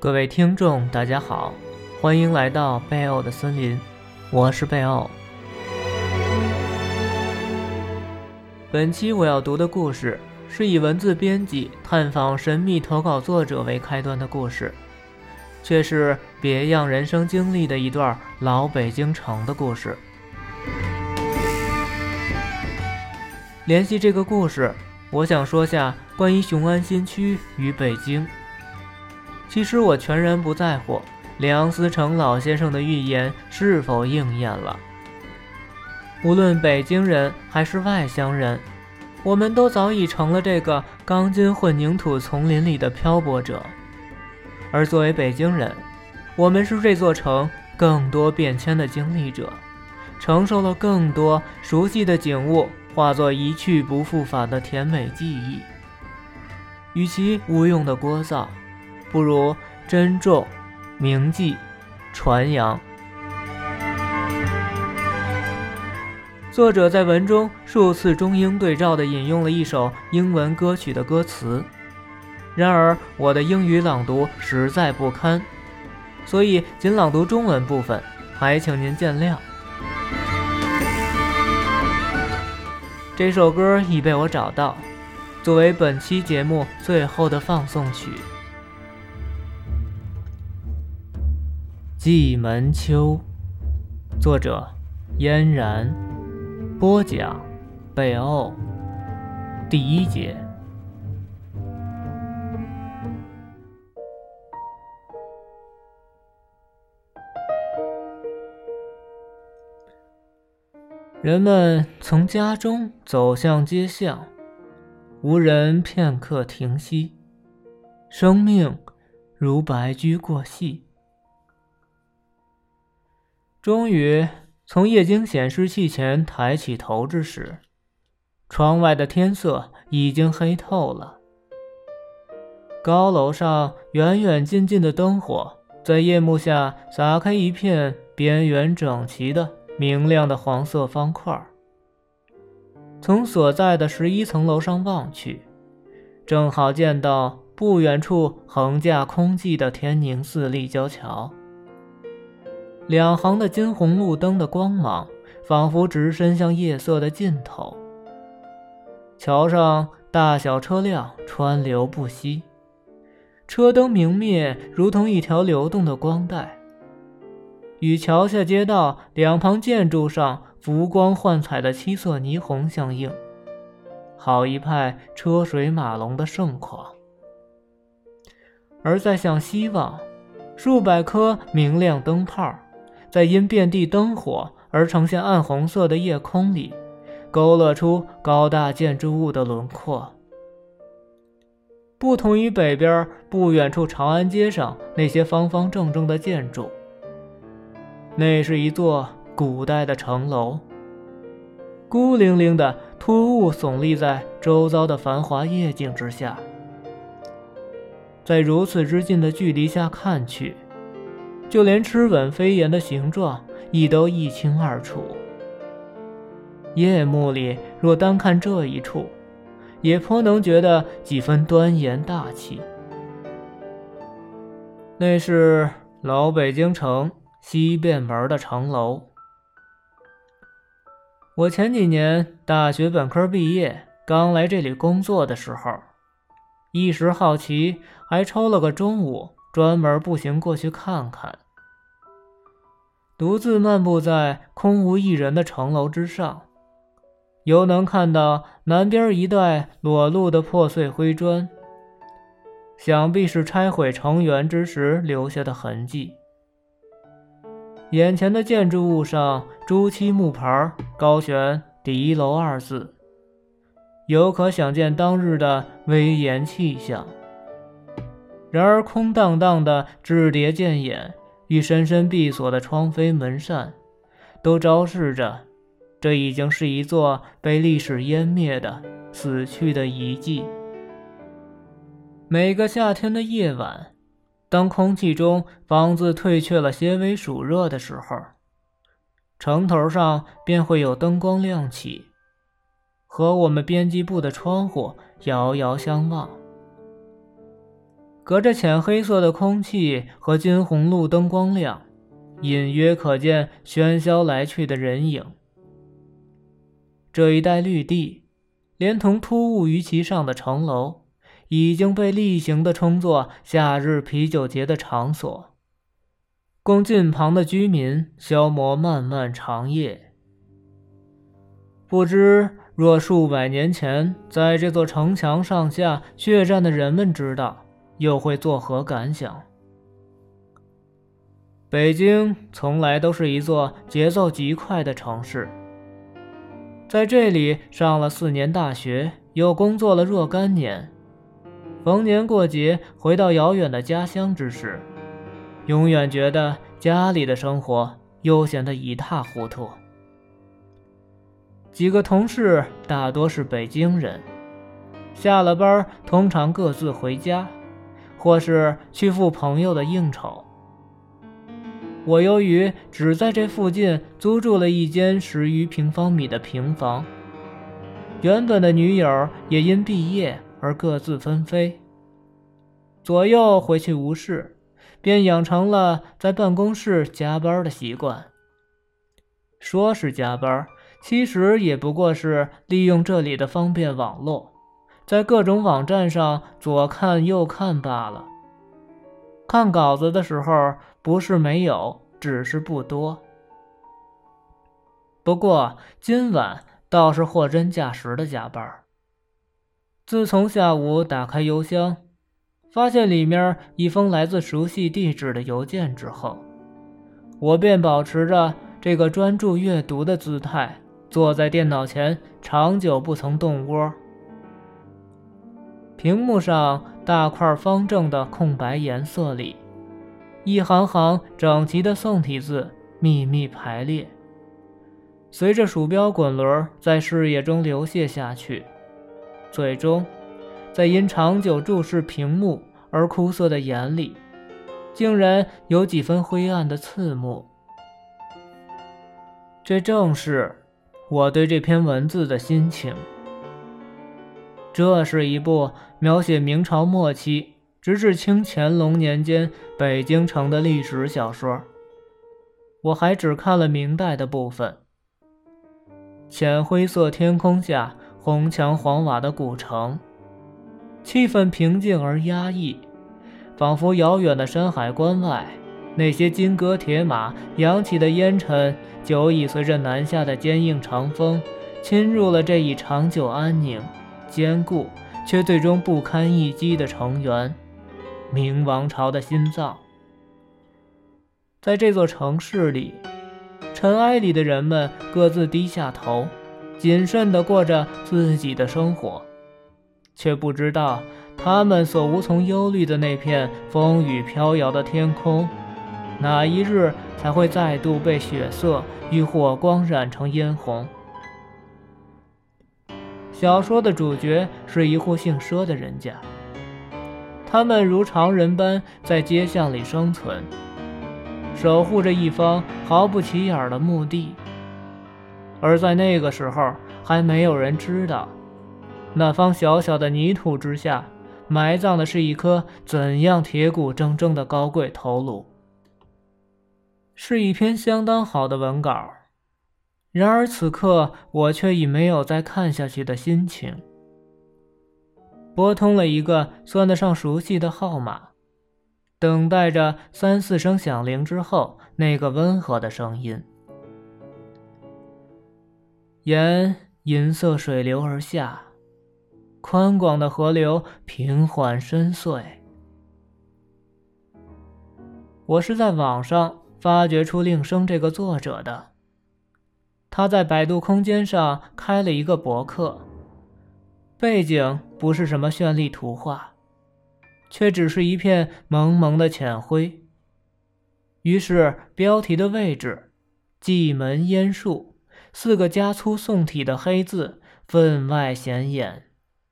各位听众大家好，欢迎来到贝欧的森林，我是贝欧。本期我要读的故事是以文字编辑探访神秘投稿作者为开端的故事，却是别样人生经历的一段老北京城的故事。联系这个故事，我想说下关于雄安新区与北京。其实我全然不在乎梁思成老先生的预言是否应验了。无论北京人还是外乡人，我们都早已成了这个钢筋混凝土丛林里的漂泊者。而作为北京人，我们是这座城更多变迁的经历者，承受了更多熟悉的景物化作一去不复返的甜美记忆。与其无用的聒噪，不如珍重、铭记、传扬。作者在文中数次中英对照地引用了一首英文歌曲的歌词，然而我的英语朗读实在不堪，所以仅朗读中文部分，还请您见谅。这首歌已被我找到，作为本期节目最后的放送曲。蓟门秋，作者嫣然，播讲贝欧。第一节。人们从家中走向街巷，无人片刻停息，生命如白驹过隙。终于从液晶显示器前抬起头之时，窗外的天色已经黑透了。高楼上远远近近的灯火在夜幕下撒开一片边缘整齐的明亮的黄色方块。从所在的11层楼上望去，正好见到不远处横架空寂的天宁寺立交桥。两行的金红路灯的光芒仿佛直伸向夜色的尽头。桥上大小车辆川流不息，车灯明灭，如同一条流动的光带，与桥下街道两旁建筑上浮光幻彩的七色霓虹相应，好一派车水马龙的盛况。而再向西望，数百颗明亮灯泡在因遍地灯火而呈现暗红色的夜空里，勾勒出高大建筑物的轮廓。不同于北边不远处长安街上那些方方正正的建筑，那是一座古代的城楼，孤零零的突兀耸立在周遭的繁华夜景之下。在如此之近的距离下看去，就连螭吻飞檐的形状亦都一清二楚。夜幕里若单看这一处，也颇能觉得几分端严大气。那是老北京城西便门的城楼。我前几年大学本科毕业，刚来这里工作的时候，一时好奇，还抽了个中午专门步行过去看看。独自漫步在空无一人的城楼之上，犹能看到南边一带裸露的破碎灰砖，想必是拆毁城垣之时留下的痕迹。眼前的建筑物上朱漆木牌高悬敌楼2字，有可想见当日的威严气象。然而空荡荡的雉叠剑眼与深深闭锁的窗扉门扇，都昭示着这已经是一座被历史湮灭的死去的遗迹。每个夏天的夜晚，当空气中方自退却了些微暑热的时候，城头上便会有灯光亮起，和我们编辑部的窗户遥遥相望。 隔着浅黑色的空气和金红路灯光亮，隐约可见喧嚣来去的人影。这一带绿地，连同突兀于其上的城楼，已经被例行地称作夏日啤酒节的场所，供近旁的居民消磨漫漫长夜。不知若数百年前在这座城墙上下血战的人们知道，又会作何感想？北京从来都是一座节奏极快的城市，在这里上了4年大学，又工作了若干年，逢年过节回到遥远的家乡之时，永远觉得家里的生活悠闲得一塌糊涂。几个同事大多是北京人，下了班通常各自回家，或是去赴朋友的应酬。我由于只在这附近租住了一间10余平方米的平房，原本的女友也因毕业而各自纷飞，左右回去无事，便养成了在办公室加班的习惯。说是加班，其实也不过是利用这里的方便网络，在各种网站上左看右看罢了。看稿子的时候不是没有，只是不多。不过今晚倒是货真价实的加班。自从下午打开邮箱，发现里面一封来自熟悉地址的邮件之后，我便保持着这个专注阅读的姿态，坐在电脑前长久不曾动窝。屏幕上大块方正的空白颜色里，一行行整齐的宋体字密密排列，随着鼠标滚轮在视野中流泻下去，最终在因长久注视屏幕而枯涩的眼里，竟然有几分灰暗的刺目。这正是我对这篇文字的心情。这是一部描写明朝末期直至清乾隆年间北京城的历史小说，我还只看了明代的部分。浅灰色天空下，红墙黄瓦的古城，气氛平静而压抑，仿佛遥远的山海关外，那些金戈铁马扬起的烟尘，久已随着南下的坚硬长风侵入了这一长久安宁坚固却最终不堪一击的城垣，明王朝的心脏。在这座城市里，尘埃里的人们各自低下头，谨慎地过着自己的生活，却不知道他们所无从忧虑的那片风雨飘摇的天空，哪一日才会再度被血色与火光染成嫣红。小说的主角是一户姓佘的人家，他们如常人般在街巷里生存，守护着一方毫不起眼的墓地。而在那个时候，还没有人知道，那方小小的泥土之下，埋葬的是一颗怎样铁骨铮铮的高贵头颅。是一篇相当好的文稿，然而此刻我却已没有再看下去的心情。拨通了一个算得上熟悉的号码，等待着3、4声响铃之后，那个温和的声音。沿银色水流而下，宽广的河流平缓深邃。我是在网上发掘出令生这个作者的，他在百度空间上开了一个博客，背景不是什么绚丽图画，却只是一片蒙蒙的浅灰。于是标题的位置，蓟门烟树，4个加粗宋体的黑字分外显眼。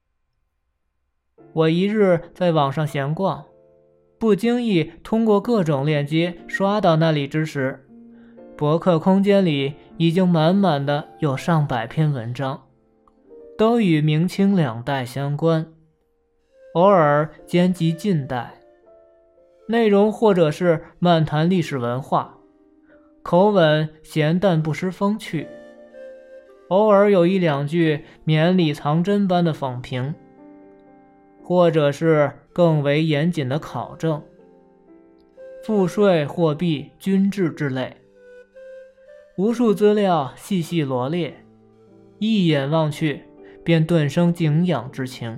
我一日在网上闲逛，不经意通过各种链接刷到那里之时，博客空间里已经满满的有上百篇文章，都与明清2代相关，偶尔兼及近代， 内容或者是漫谈历史文化，口吻咸淡不失风趣，偶尔有一两句绵里藏针般的讽评，或者是更为严谨的考证，赋税、货币、军制之类，无数资料细细罗列，一眼望去便顿生敬仰之情。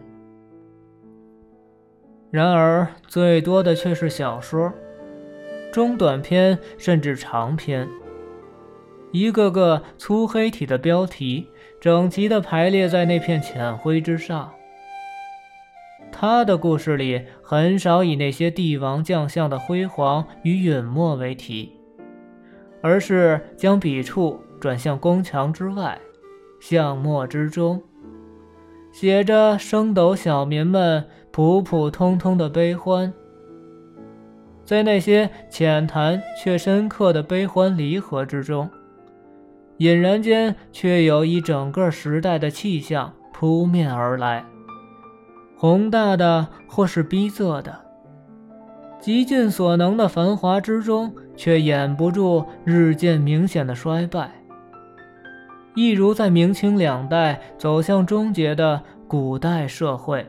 然而最多的却是小说，中短篇甚至长篇，一个个粗黑体的标题整齐地排列在那片浅灰之上。他的故事里很少以那些帝王将相的辉煌与陨没为题，而是将笔触转向宫墙之外，巷陌之中，写着升斗小民们普普通通的悲欢。在那些浅谈却深刻的悲欢离合之中，隐然间却有一整个时代的气象扑面而来，宏大的或是逼仄的，极尽所能的繁华之中，却掩不住日渐明显的衰败，一如在明清两代走向终结的古代社会。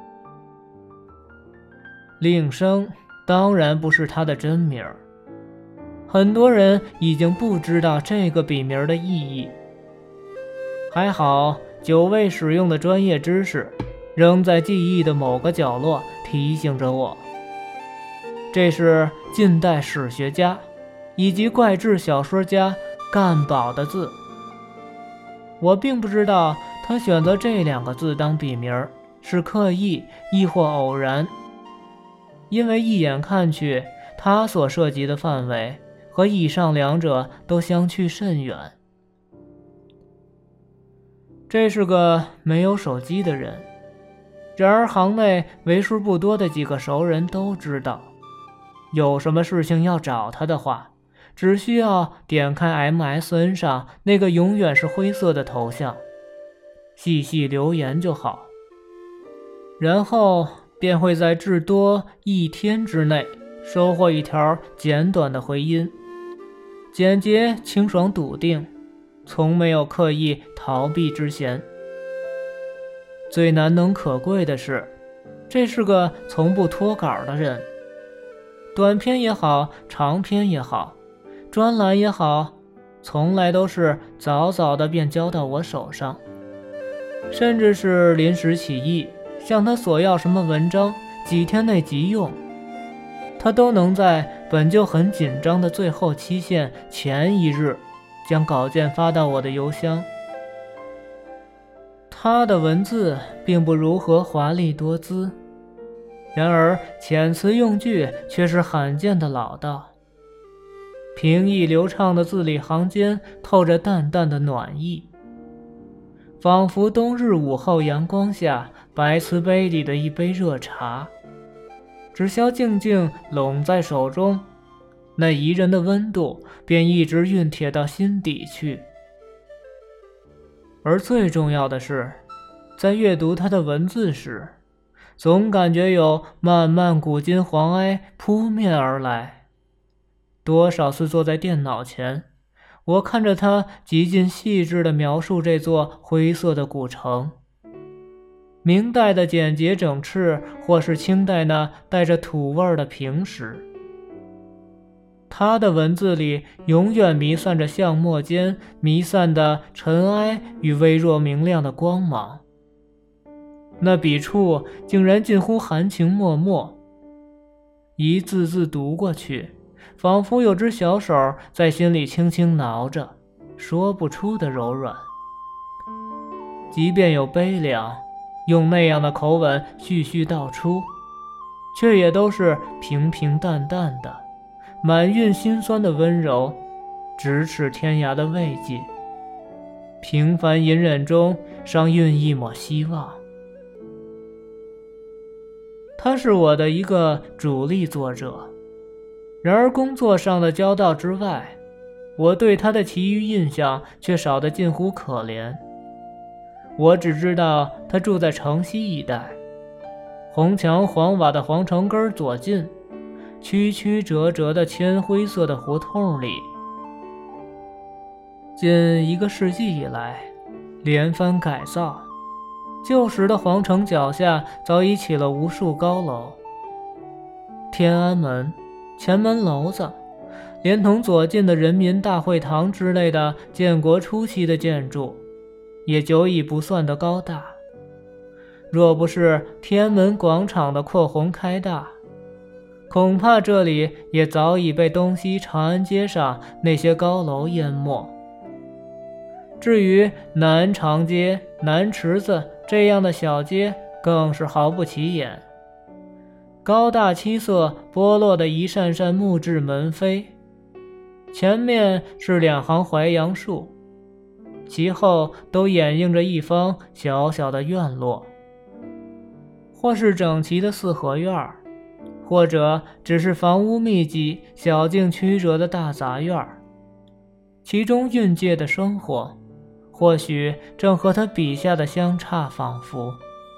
令生当然不是他的真名，很多人已经不知道这个笔名的意义。还好久未使用的专业知识仍在记忆的某个角落提醒着我，这是近代史学家以及怪志小说家干宝的字。我并不知道他选择这两个字当笔名是刻意亦或偶然，因为一眼看去，他所涉及的范围和以上两者都相去甚远。这是个没有手机的人，然而行内为数不多的几个熟人都知道，有什么事情要找他的话，只需要点开 MSN 上那个永远是灰色的头像，细细留言就好，然后便会在至多1天之内收获一条简短的回音，简洁清爽笃定，从没有刻意逃避之嫌。最难能可贵的是，这是个从不脱稿的人，短篇也好，长篇也好，专栏也好，从来都是早早的便交到我手上，甚至是临时起意向他索要什么文章，几天内急用，他都能在本就很紧张的最后期限前一日将稿件发到我的邮箱。他的文字并不如何华丽多姿，然而遣词用句却是罕见的老道，平易流畅的字里行间透着淡淡的暖意，仿佛冬日午后阳光下白瓷杯里的一杯热茶，只消静静拢在手中，那宜人的温度便一直熨帖到心底去。而最重要的是，在阅读他的文字时，总感觉有漫漫古今黄埃扑面而来。多少次坐在电脑前，我看着他极尽细致地描述这座灰色的古城，明代的简洁整饬，或是清代那带着土味的平实。他的文字里永远弥散着巷陌间弥散的尘埃与微弱明亮的光芒，那笔触竟然近乎含情脉脉，一字字读过去，仿佛有只小手在心里轻轻挠着，说不出的柔软。即便有悲凉，用那样的口吻絮絮道出，却也都是平平淡淡的，满蕴心酸的温柔，咫尺天涯的慰藉，平凡隐忍中尚蕴一抹希望。他是我的一个主力作者，然而工作上的交道之外，我对他的其余印象却少得近乎可怜。我只知道他住在城西一带，红墙黄瓦的皇城根左近， 曲曲折折的铅灰色的胡同里。近1个世纪以来，连番改造，旧时的皇城脚下早已起了无数高楼。天安门、前门楼子，连同左近的人民大会堂之类的建国初期的建筑，也久已不算得高大。若不是天安门广场的扩宏开大，恐怕这里也早已被东西长安街上那些高楼淹没。至于南长街、南池子这样的小街，更是毫不起眼。高大七色剥落的一扇扇木质门扉，前面是2行槐杨树，其后都掩映着一方小小的院落，或是整齐的四合院，或者只是房屋密集、小径曲折的大杂院，其中蕴藉的生活，或许正和他笔下的相差仿佛。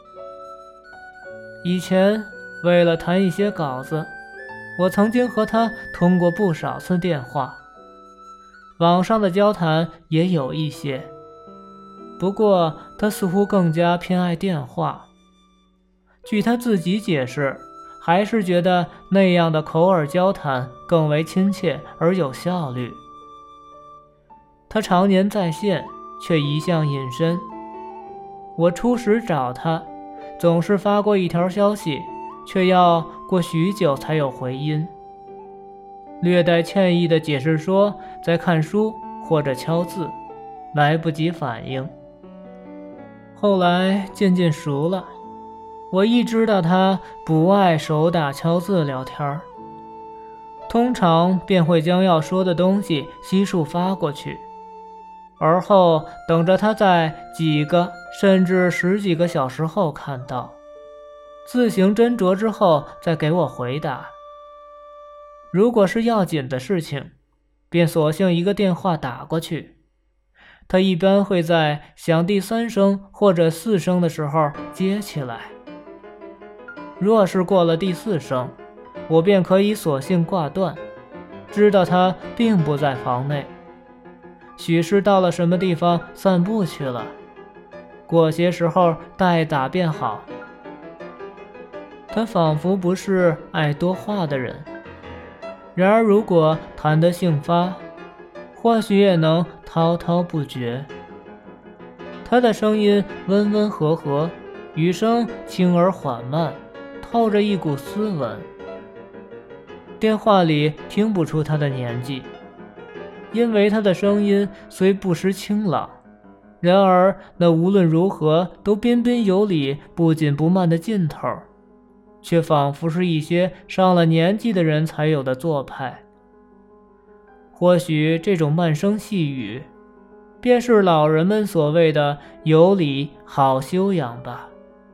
以前为了谈一些稿子，我曾经和他通过不少次电话，网上的交谈也有一些，不过他似乎更加偏爱电话。据他自己解释，还是觉得那样的口耳交谈更为亲切而有效率。他常年在线，却一向隐身。我初时找他，总是发过一条消息，却要过许久才有回音，略带歉意地解释说在看书或者敲字，来不及反应。后来渐渐熟了，我一知道他不爱手打敲字聊天，通常便会将要说的东西悉数发过去，而后等着他在几个甚至10几个小时后看到，自行斟酌之后再给我回答。如果是要紧的事情，便索性一个电话打过去，他一般会在响第3声或者4声的时候接起来。若是过了第4声，我便可以索性挂断，知道他并不在房内，许是到了什么地方散步去了，过些时候待打便好。他仿佛不是爱多话的人，然而如果谈得兴发，或许也能滔滔不绝。他的声音温温和和，语声轻而缓慢，透着一股斯文。电话里听不出他的年纪，因为他的声音虽不失清朗，然而那无论如何都彬彬有礼、不紧不慢的劲头，却仿佛是一些上了年纪的人才有的做派。或许这种慢声细语，便是老人们所谓的有礼好修养吧。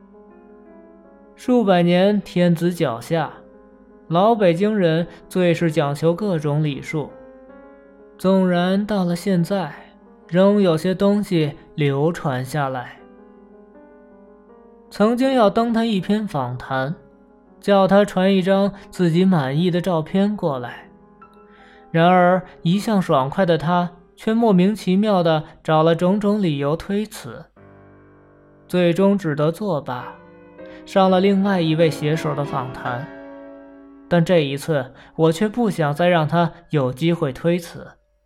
数百年天子脚下，老北京人最是讲求各种礼数，纵然到了现在，仍有些东西流传下来。曾经要登他一篇访谈，叫他传一张自己满意的照片过来，然而一向爽快的他却莫名其妙地找了种种理由推辞，最终只得作罢，上了另外一位写手的访谈。但这一次我却不想再让他有机会推辞。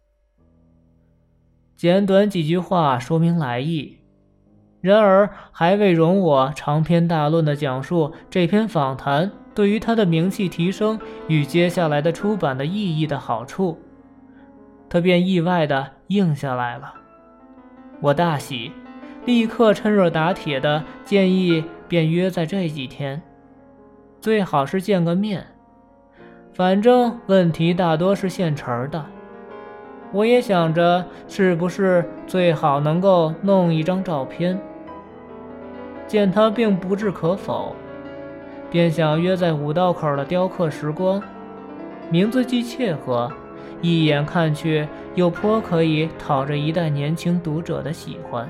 简短几句话说明来意，然而还未容我长篇大论地讲述这篇访谈对于他的名气提升与接下来的出版的意义的好处，他便意外地应下来了。我大喜，立刻趁热打铁地建议便约在这几天，最好是见个面，反正问题大多是现成的。我也想着是不是最好能够弄一张照片，见他并不置可否，便想约在五道口的雕刻时光，名字既切合，一眼看去又颇可以讨着一代年轻读者的喜欢。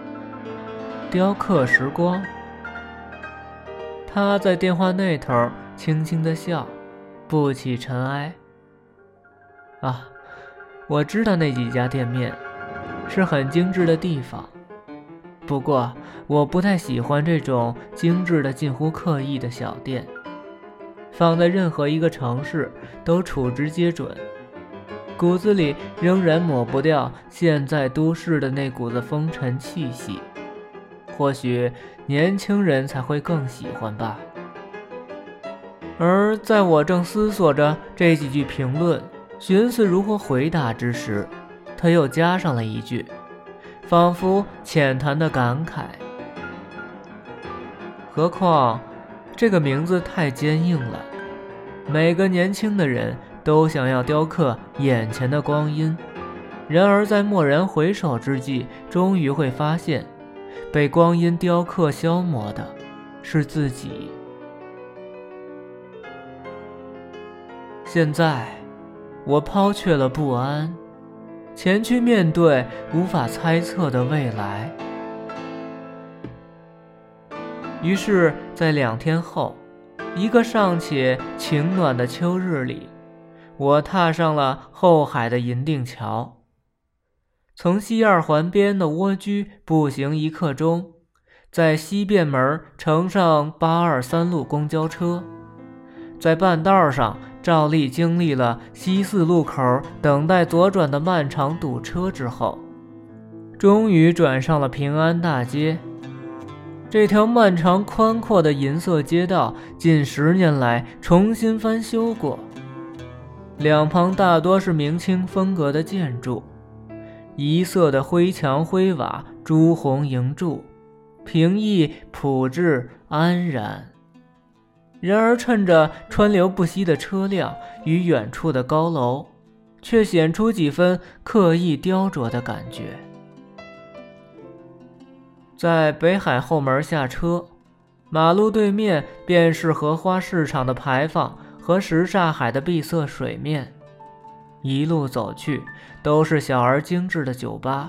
雕刻时光，他在电话那头轻轻地笑，不起尘埃。啊，我知道那几家店面是很精致的地方，不过我不太喜欢这种精致的近乎刻意的小店，放在任何一个城市都处之皆准，骨子里仍然抹不掉现在都市的那股子风尘气息，或许年轻人才会更喜欢吧。而在我正思索着这几句评论，寻思如何回答之时，他又加上了一句，仿佛浅谈的感慨：何况这个名字太坚硬了，每个年轻的人都想要雕刻眼前的光阴，然而在蓦然回首之际，终于会发现被光阴雕刻消磨的是自己。现在我抛却了不安，前去面对无法猜测的未来。于是在2天后，一个尚且晴暖的秋日里，我踏上了后海的银锭桥，从西2环边的蜗居步行1刻钟，在西便门乘上823路公交车，在半道上照例经历了西4路口等待左转的漫长堵车之后，终于转上了平安大街。这条漫长宽阔的银色街道近10年来重新翻修过，两旁大多是明清风格的建筑，一色的灰墙灰瓦，朱红银柱，平易朴质安然。然而趁着川流不息的车辆与远处的高楼，却显出几分刻意雕琢的感觉。在北海后门下车，马路对面便是荷花市场的牌坊和什刹海的碧色水面，一路走去都是小而精致的酒吧，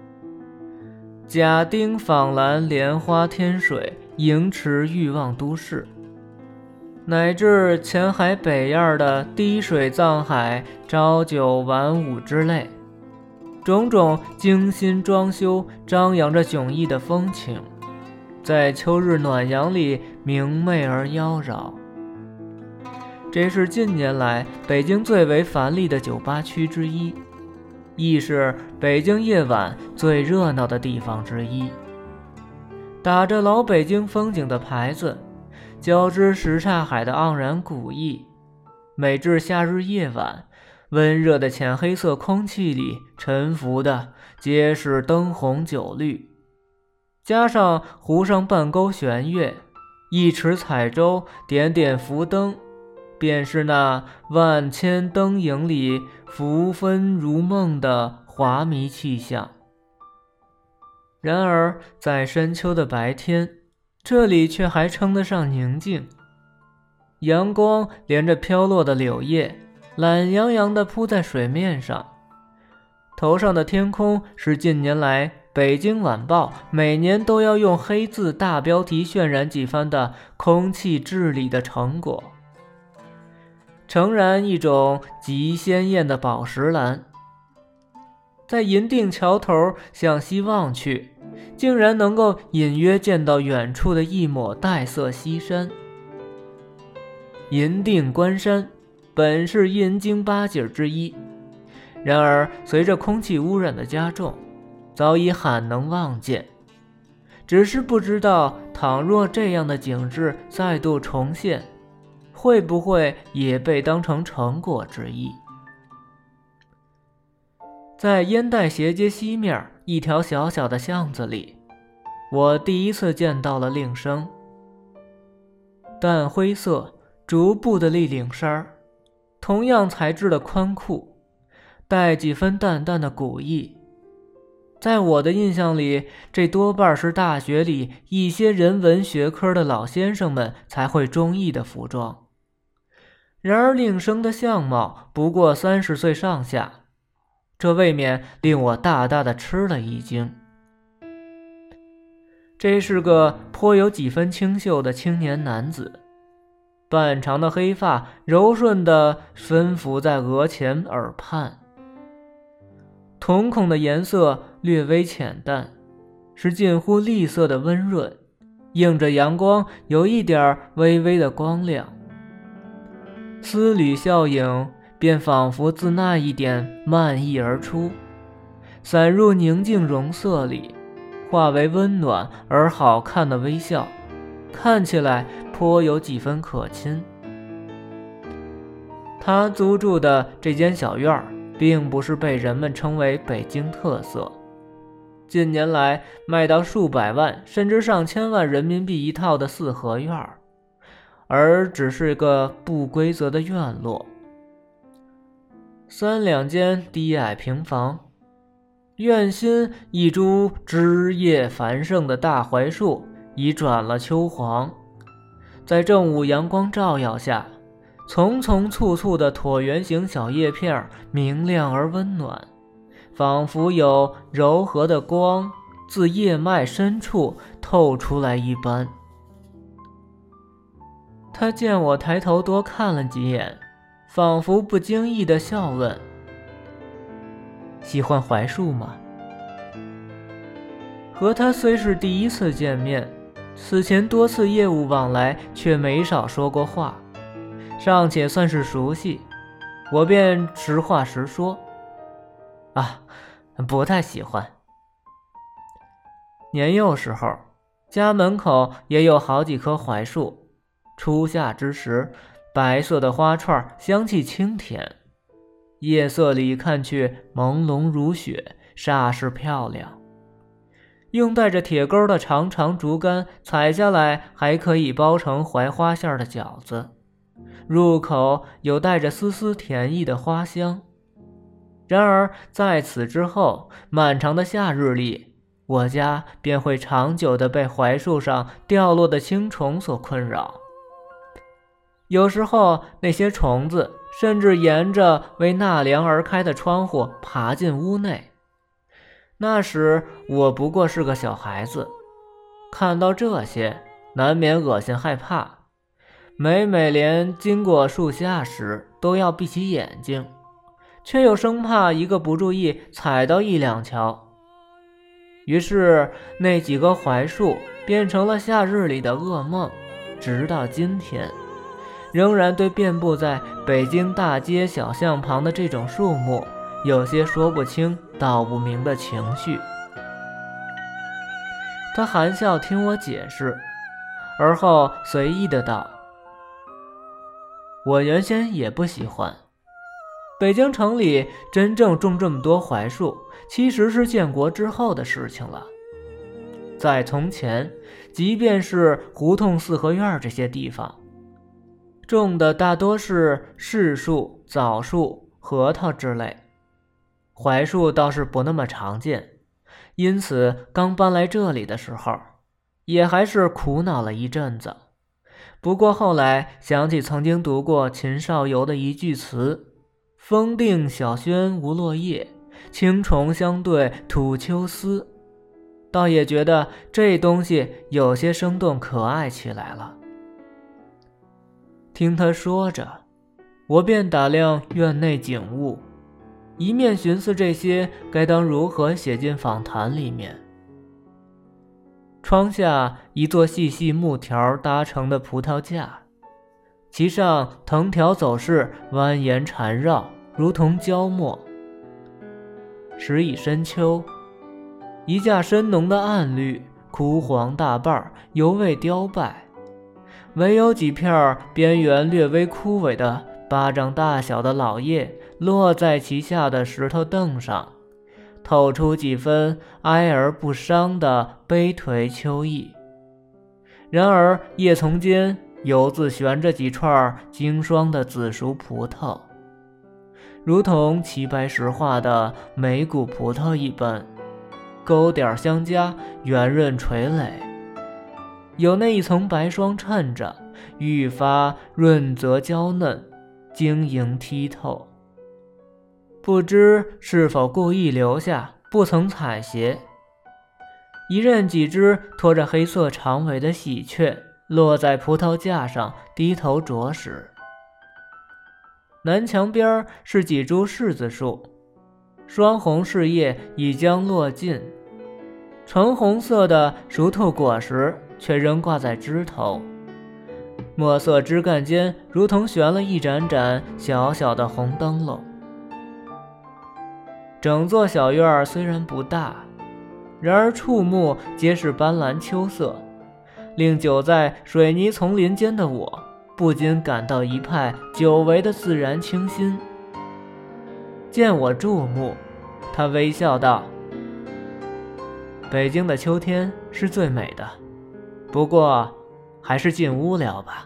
甲丁纺兰莲花天水盈池欲望都市，乃至前海北岸的滴水藏海朝九晚五之类，种种精心装修张扬着迥异的风情，在秋日暖阳里明媚而妖娆。这是近年来北京最为繁丽的酒吧区之一，亦是北京夜晚最热闹的地方之一。打着老北京风景的牌子，交织什刹海的盎然古意，每至夏日夜晚，温热的浅黑色空气里沉浮的皆是灯红酒绿，加上湖上半钩悬月，一池彩舟，点点浮灯，便是那万千灯影里浮分如梦的华迷气象。然而在深秋的白天，这里却还称得上宁静，阳光连着飘落的柳叶懒洋洋地铺在水面上，头上的天空是近年来北京晚报每年都要用黑字大标题渲染几番的空气治理的成果，诚然一种极鲜艳的宝石蓝。在银锭桥头向西望去，竟然能够隐约见到远处的一抹黛色西山。银锭关山本是阴经8景之一，然而随着空气污染的加重，早已罕能望见。只是不知道，倘若这样的景致再度重现，会不会也被当成成果之一？在烟袋斜街西面一条小小的巷子里，我第一次见到了令生。淡灰色竹布的立领衫，同样材质的宽裤，带几分淡淡的古意。在我的印象里，这多半是大学里一些人文学科的老先生们才会中意的服装。然而令生的相貌不过30岁上下，这未免令我大大的吃了一惊。这是个颇有几分清秀的青年男子， 半长的黑发柔顺地分浮在额前耳畔，瞳孔的颜色略微浅淡，是近乎栗色的温润，映着阳光有一点微微的光亮。丝缕效应便仿佛自那一点漫溢而出，散入宁静容色里，化为温暖而好看的微笑，看起来颇有几分可亲。他租住的这间小院并不是被人们称为北京特色，近年来卖到数百万甚至上千万人民币一套的四合院，而只是个不规则的院落。3两间低矮平房，院心一株枝叶繁盛的大槐树已转了秋黄，在正午阳光照耀下，丛丛簇簇的椭圆形小叶片明亮而温暖，仿佛有柔和的光自叶脉深处透出来一般。他见我抬头多看了几眼，仿佛不经意地笑问：喜欢槐树吗？和他虽是第一次见面，此前多次业务往来却没少说过话，尚且算是熟悉，我便实话实说：不太喜欢。年幼时候，家门口也有好几棵槐树，初夏之时，白色的花串香气清甜，夜色里看去朦胧如雪，煞是漂亮。用带着铁钩的长长竹竿采下来，还可以包成槐花馅的饺子，入口有带着丝丝甜意的花香。然而在此之后，漫长的夏日里，我家便会长久地被槐树上掉落的青虫所困扰。有时候那些虫子甚至沿着为纳凉而开的窗户爬进屋内。那时我不过是个小孩子，看到这些难免恶心害怕，每连经过树下时都要闭起眼睛，却又生怕一个不注意踩到1两桥。于是那几棵槐树变成了夏日里的噩梦，直到今天仍然对遍布在北京大街小巷旁的这种树木有些说不清道不明的情绪。他含笑听我解释，而后随意的道：我原先也不喜欢，北京城里真正种这么多槐树，其实是建国之后的事情了。在从前，即便是胡同四合院这些地方，种的大多是柿树、枣树、核桃之类，槐树倒是不那么常见，因此刚搬来这里的时候，也还是苦恼了一阵子。不过后来想起曾经读过秦少游的一句词：风定小轩无落叶，青虫相对吐秋丝，倒也觉得这东西有些生动可爱起来了。听他说着，我便打量院内景物，一面寻思这些该当如何写进访谈里面。窗下一座细细木条搭成的葡萄架，其上藤条走势蜿蜒缠绕，如同胶墨。时已深秋，一架深浓的暗绿，枯黄大瓣，犹未凋败，唯有几片边缘略微枯萎的巴掌大小的老叶落在其下的石头凳上，透出几分哀而不伤的悲颓秋意。然而叶丛间犹自悬着几串经霜的紫熟葡萄，如同齐白石画的梅谷葡萄一般，勾点相加，圆润垂垒，有那一层白霜衬着，愈发润泽娇嫩，晶莹剔透。不知是否故意留下，不曾采撷。一任几只拖着黑色长尾的喜鹊落在葡萄架上，低头啄食。南墙边是几株柿子树，双红柿叶已将落尽，橙红色的熟透果实却仍挂在枝头，墨色枝干间如同悬了一盏盏小小的红灯笼。整座小院虽然不大，然而触目皆是斑斓秋色，令久在水泥丛林间的我不禁感到一派久违的自然清新。见我注目，他微笑道：北京的秋天是最美的，不过还是进屋聊吧。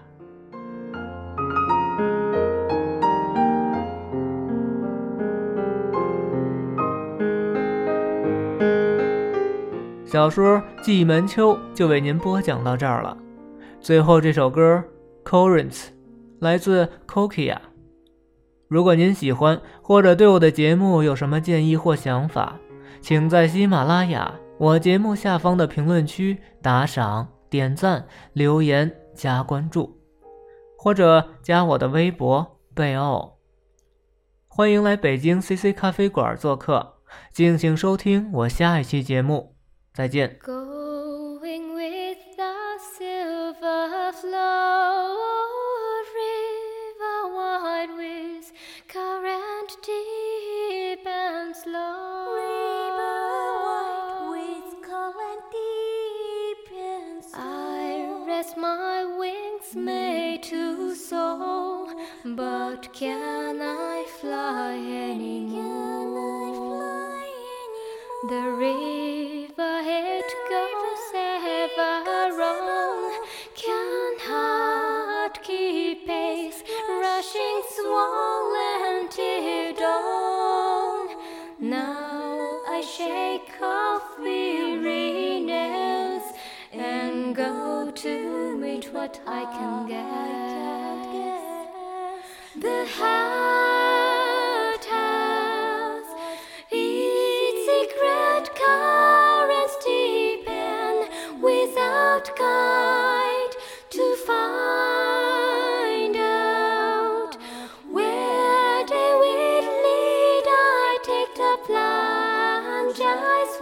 小说《蓟门秋》就为您播讲到这儿了。最后这首歌 Corinth 来自 Kokia。 如果您喜欢或者对我的节目有什么建议或想法，请在喜马拉雅我节目下方的评论区打赏、点赞、留言、加关注，或者加我的微博贝欧。欢迎来北京 CC 咖啡馆做客，敬请收听我下一期节目。再见。 Going with the silver flow, river wide with current deep and slow, river wide with current deep and slow. I rest my wings made to soar, but can I fly anymore? The river it goes ever on, can heart keep pace, rushing swollen till dawn? Now I shake off weariness and go to meet what I can get. The heart has its secret currents deep and without guide to find out where they will lead. I take the plunge eyes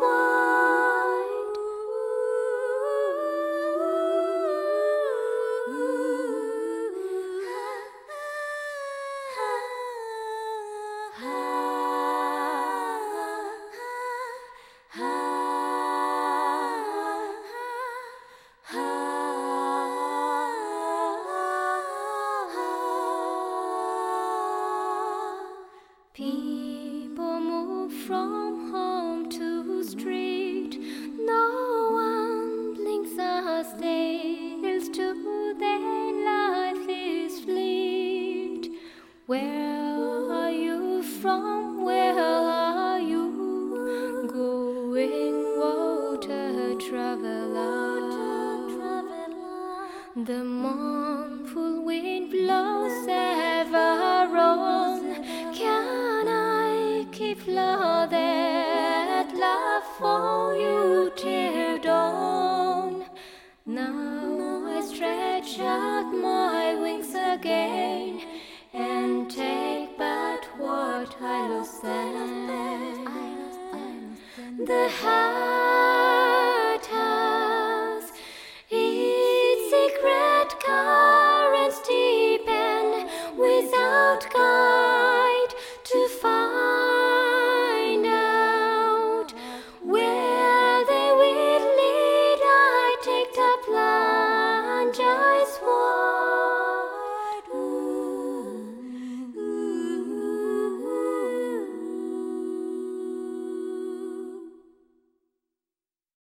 People move from home to street, no one blinks or stares to their life is fleet. Where are you from? Where are you going, water traveler? The mournful wind blows ever on. Can I keep love that love for you till dawn? Now I stretch out my wings again and take back what I lost then. The